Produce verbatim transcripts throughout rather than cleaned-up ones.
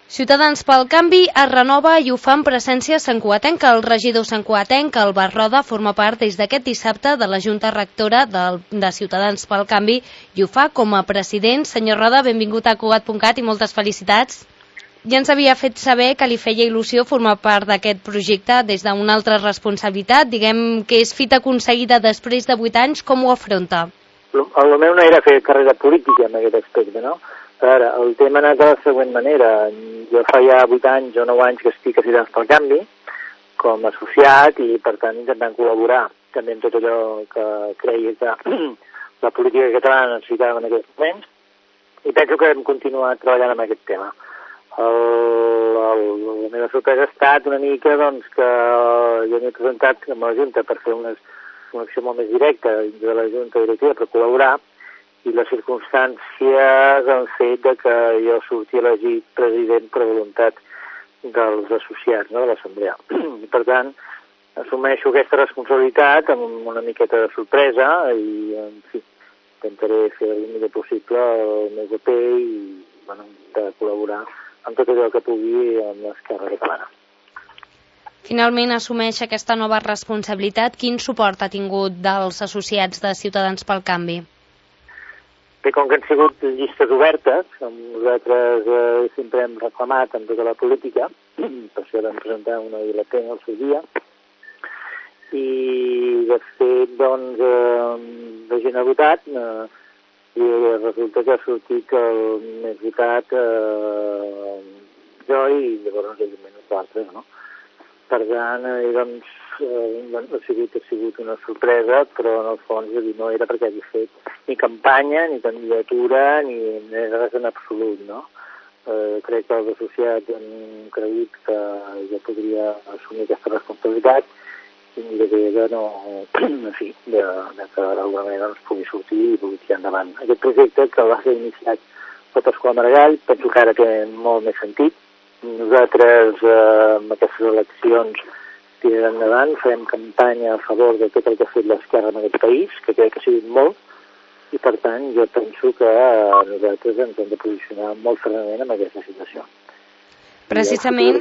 Ciutadans pel Canvi es renova i ho fa en presència santcugatenca. El regidor santcugatenc, Albert Roda, forma part des d'aquest dissabte de la Junta Rectora de, de Ciutadans pel Canvi i ho fa com a president. Senyor Roda, benvingut a Cugat punt cat i moltes felicitats. Ja ens havia fet saber que li feia il·lusió formar part d'aquest projecte des d'una altra responsabilitat. Diguem que és fita aconseguida després de vuit anys. Com ho afronta? El meu no era fer carrera política en aquest aspecte, no? Ara, el tema ha anat de la següent manera. Jo fa ja vuit anys o nou anys que estic a Ciutadans pel Canvi com a associat i, per tant, intentant col·laborar també en tot allò que creia que la política catalana necessitava en aquests moments i penso que hem continuat treballant amb aquest tema. El, el, la meva sorpresa ha estat una mica doncs, que jo m'he presentat amb la Junta per fer una, una acció molt més directa de la Junta Directiva per col·laborar i les circumstàncies han fet que jo surti elegit president per voluntat dels associats, no, de l'Assemblea. I, per tant, assumeixo aquesta responsabilitat amb una miqueta de sorpresa i, en fi, intentaré fer el millor possible el meu paper i, bueno, de col·laborar amb tot allò que pugui amb l'Esquerra Catalana. Finalment assumeix aquesta nova responsabilitat. Quin suport ha tingut dels associats de Ciutadans pel Canvi? Bé, com que han sigut llistes obertes, com nosaltres eh, sempre hem reclamat en tota la política, per això vam presentar una I L P al seu dia, i de fet, doncs, eh, la gent ha votat, eh, i resulta que ha sortit el més votat eh, jo i llavors evidentment els altres, no? Per tant, eh, doncs, eh, ha, sigut, ha sigut una sorpresa, però en el fons no era perquè hagi fet ni campanya, ni candidatura, ni res en absolut, no? Eh, crec que els associats han cregut que jo podria assumir aquesta responsabilitat i miraré de no, en fi, de, de que d'alguna manera ens pugui sortir i pugui tirar endavant. Aquest projecte que va ser iniciat per Pasqual Maragall, penso que ara té molt més sentit. Nosaltres, eh, amb aquestes eleccions, tirarem endavant, farem campanya a favor de tot el que ha fet l'esquerra en aquest país, que crec que ha sigut molt, i per tant jo penso que nosaltres ens hem de posicionar molt fermament en aquesta situació. Precisament,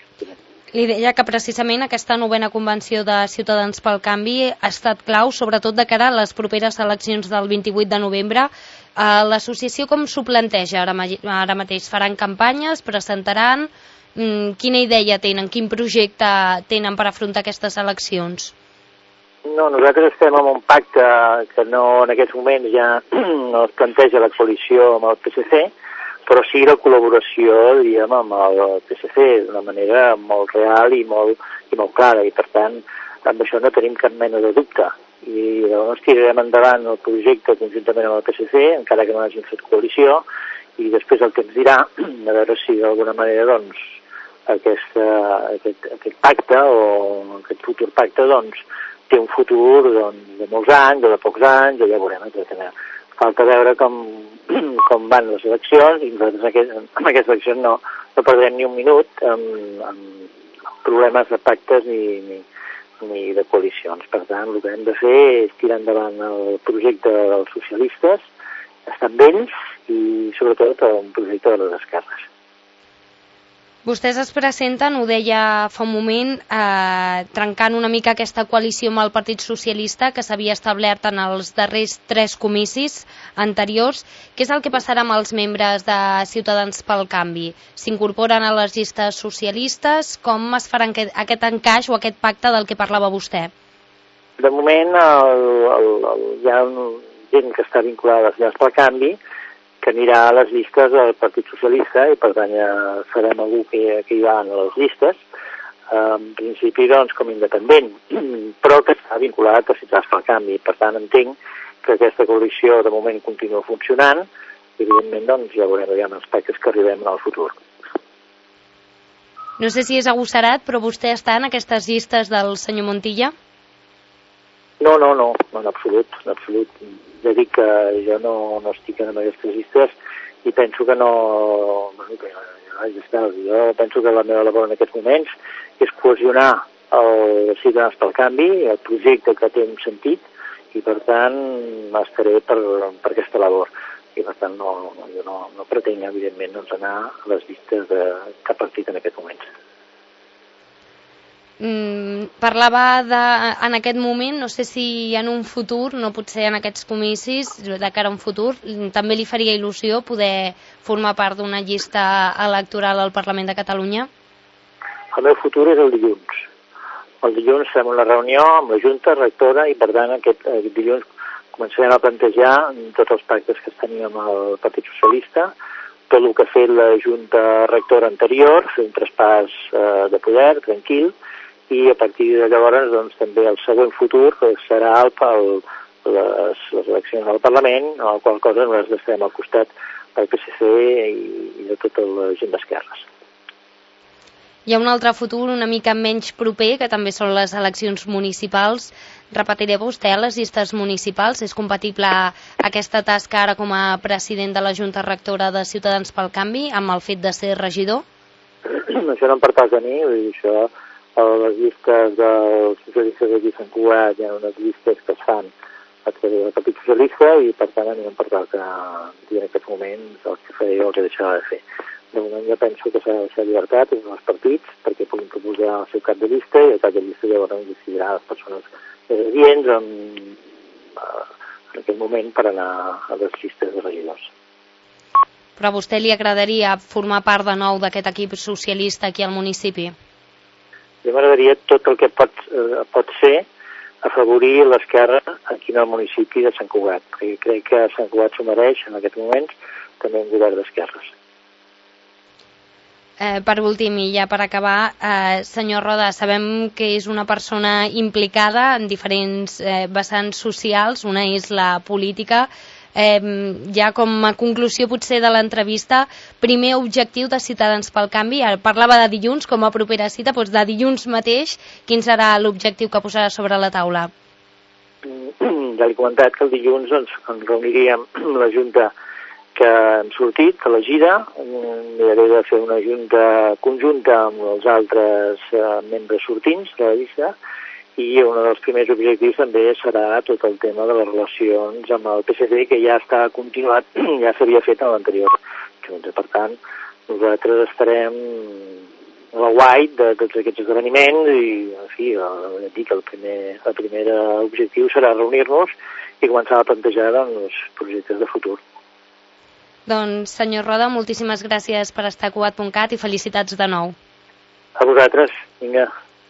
li deia que precisament aquesta novena convenció de Ciutadans pel Canvi ha estat clau, sobretot de cara a les properes eleccions del vint-i-vuit de novembre. Uh, L'associació com s'ho planteja ara, ara mateix? Faran campanyes? Presentaran? Mm, quina idea tenen? Quin projecte tenen per afrontar aquestes eleccions? No, nosaltres estem en un pacte que no en aquests moments ja no es planteja la coalició amb el P S C, però sí la col·laboració, diríem, amb el P S C d'una manera molt real i molt, i molt clara, i per tant amb això no tenim cap mena de dubte. I llavors tirarem endavant el projecte conjuntament amb el P S C, encara que no hagin fet coalició, i després el temps dirà, a veure si d'alguna manera doncs, aquesta, aquest, aquest pacte o aquest futur pacte doncs, té un futur doncs, de molts anys o de pocs anys, o ja veurem, etcètera. Falta veure com, com van les eleccions, i nosaltres aquest, en aquestes eleccions no, no perdrem ni un minut amb, amb problemes de pactes ni, ni, ni de coalicions. Per tant, el que hem de fer és tirar endavant el projecte dels socialistes, estar amb ells i sobretot un projecte de les esquerres. Vostès es presenten, ho deia fa un moment, eh, trencant una mica aquesta coalició amb el Partit Socialista que s'havia establert en els darrers tres comicis anteriors. Què és el que passarà amb els membres de Ciutadans pel Canvi? S'incorporen a les llistes socialistes? Com es farà aquest encaix o aquest pacte del que parlava vostè? De moment el, el, el, hi ha gent que està vinculada a Ciutadans pel Canvi que anirà a les llistes del Partit Socialista i per tant ja serem algú que, que hi va a les llistes, en principi doncs com independent, però que està vinculat a Ciutadans pel Canvi. Per tant entenc que aquesta coalició de moment continua funcionant i evidentment doncs ja veurem ja els pactes que arribem en el futur. No sé si és agossarat, però vostè està en aquestes llistes del senyor Montilla? No, no, no, no, en absolut, en absolut. Ja dic que jo no, no estic en aquestes llistes i penso que no... Bueno, que ja està, jo penso que la meva labor en aquests moments és cohesionar el Ciutadans pel Canvi, el projecte que té un sentit, i per tant estaré per, per aquesta labor. i per tant no, jo no, no pretenc, evidentment, doncs, anar a les llistes de cap partit en aquest moment. Mm, parlava de, en aquest moment, no sé si en un futur, no potser en aquests comicis, de cara a un futur, també li faria il·lusió poder formar part d'una llista electoral al Parlament de Catalunya? El meu futur és el dilluns. El dilluns fem una reunió amb la Junta Rectora i, per tant, aquest, aquest dilluns començarem a plantejar tots els pactes que teníem amb el Partit Socialista, tot el que ha fet la Junta Rectora anterior, fer un traspàs eh, de poder, tranquil, i a partir de llavors doncs, també el següent futur serà el, el, les, les eleccions al Parlament, a la qual cosa nosaltres estarem al costat del P S C i, i de tota la gent d'esquerres. Hi ha un altre futur una mica menys proper, que també són les eleccions municipals. Repetiré vostè a les llistes municipals? És compatible aquesta tasca ara com a president de la Junta Rectora de Ciutadans pel Canvi amb el fet de ser regidor? Això no em pertoca a mi, vull dir, això a les llistes dels socialistes d'aquí a Sant Cugat hi ha unes llistes que es fan a través del Partit Socialista i per tant a mi em pertoca dir en aquest moment el que faré o el que deixarà de fer. De moment jo penso que s'ha de deixar llibertat entre els partits perquè puguin proposar el seu cap de llista i el cap de llista llavors decidirà les persones adients en, en aquest moment per anar a les llistes de regidors. Però a vostè li agradaria formar part de nou d'aquest equip socialista aquí al municipi? A mi m'agradaria tot el que pot, eh, pot ser afavorir l'esquerra aquí al municipi de Sant Cugat, perquè crec que Sant Cugat s'ho mereix en aquests moments també un govern d'esquerres. Eh, per últim, i ja per acabar, eh, senyor Roda, sabem que és una persona implicada en diferents eh, vessants socials, una és la política. Eh, ja com a conclusió potser de l'entrevista, primer objectiu de Ciutadans pel Canvi, parlava de dilluns com a propera cita, doncs de dilluns mateix, quin serà l'objectiu que posarà sobre la taula? Ja l'he comentat que el dilluns doncs, ens reuniríem amb la Junta que hem sortit, a la gira, miraré de fer una junta conjunta amb els altres eh, membres sortints de la llista, i un dels primers objectius també serà tot el tema de les relacions amb el P S C, que ja està continuat, ja s'havia fet en l'anterior junta. Per tant, nosaltres estarem a la guait de tots aquests esdeveniments i, en fi, ja dic, el primer, el primer objectiu serà reunir-nos i començar a plantejar doncs, projectes de futur. Doncs, senyor Roda, moltíssimes gràcies per estar a Cugat punt cat i felicitats de nou. A vosaltres, vinga.